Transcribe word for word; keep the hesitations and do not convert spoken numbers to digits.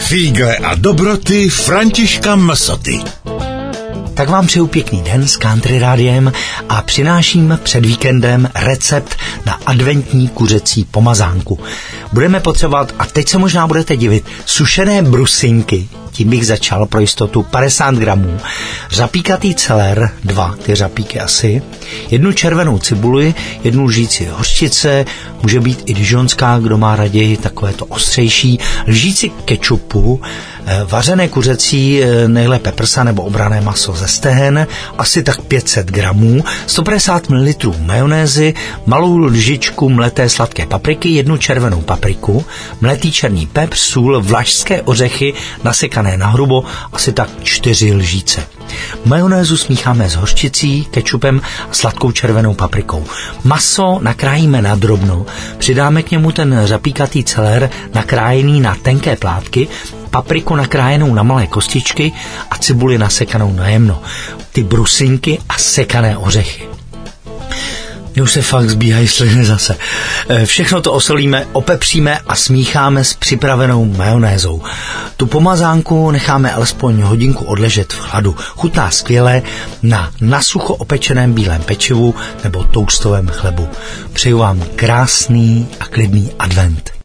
Fígle a dobroty Františka Msoty. Tak vám přeju pěkný den s Country Rádiem a přináším před víkendem recept na adventní kuřecí pomazánku. Budeme potřebovat, a teď se možná budete divit, sušené brusinky, tím bych začal pro jistotu, padesát gramů, řapíkatý celer, dva ty řapíky asi, jednu červenou cibuli, jednu lžíci hořčice, může být i dižonská, kdo má raději takové to ostřejší, lžíci kečupu, vařené kuřecí, nejlépe prsa nebo obrané maso ze stehen, asi tak pět set gramů, sto padesát mililitrů majonézy, malou lžičku mleté sladké papriky, jednu červenou papriku, mletý černý pepř, sůl, vlašské ořechy, nasekané nahrubo, asi tak čtyři lžíce. Majonézu smícháme s hořčicí, kečupem a sladkou červenou paprikou. Maso nakrájíme na drobno, přidáme k němu ten řapíkatý celer nakrájený na tenké plátky, papriku nakrájenou na malé kostičky a cibuli nasekanou na jemno. Ty brusinky a sekané ořechy. Mně už se fakt zbíhají sliny zase. Všechno to osolíme, opepříme a smícháme s připravenou majonézou. Tu pomazánku necháme alespoň hodinku odležet v chladu. Chutná skvěle na nasucho opečeném bílém pečivu nebo toustovém chlebu. Přeju vám krásný a klidný advent.